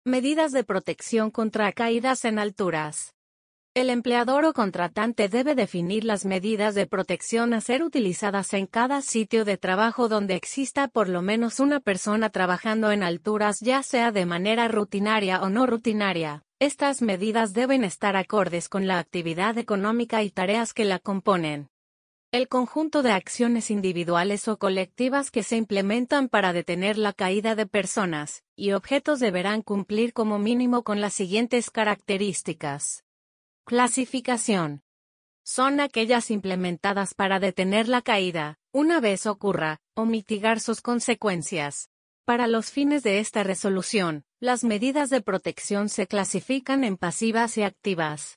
Medidas de protección contra caídas en alturas. El empleador o contratante debe definir las medidas de protección a ser utilizadas en cada sitio de trabajo donde exista por lo menos una persona trabajando en alturas, ya sea de manera rutinaria o no rutinaria. Estas medidas deben estar acordes con la actividad económica y tareas que la componen. El conjunto de acciones individuales o colectivas que se implementan para detener la caída de personas y objetos deberán cumplir como mínimo con las siguientes características. Clasificación. Son aquellas implementadas para detener la caída, una vez ocurra, o mitigar sus consecuencias. Para los fines de esta resolución, las medidas de protección se clasifican en pasivas y activas.